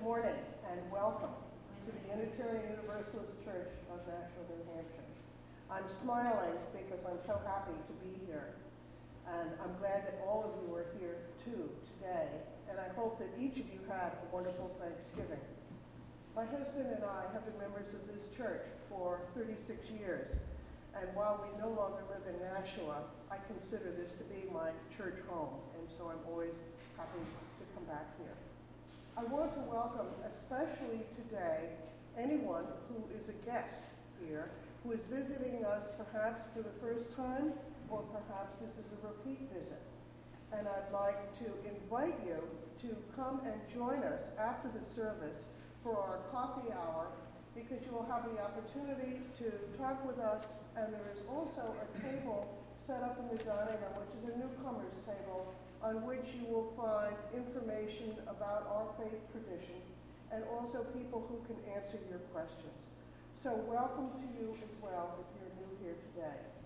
morning and welcome to the Unitarian Universalist Church of Nashville, New Hampshire. I'm smiling because I'm so happy to be here, and I'm glad that all of you are here too today, and I hope that each of you had a wonderful Thanksgiving. My husband and I have been members of this church for 36 years, and while we no longer live in Nashua, I consider this to be my church home, and so I'm always happy to come back here. I want to welcome, especially today, anyone who is a guest here, who is visiting us perhaps for the first time, or perhaps this is a repeat visit. And I'd like to invite you to come and join us after the service for our coffee hour, because you will have the opportunity to talk with us, and there is also a table set up in the dining room, which is a newcomer's table, on which you will find information about our faith tradition and also people who can answer your questions. So welcome to you as well if you're new here today.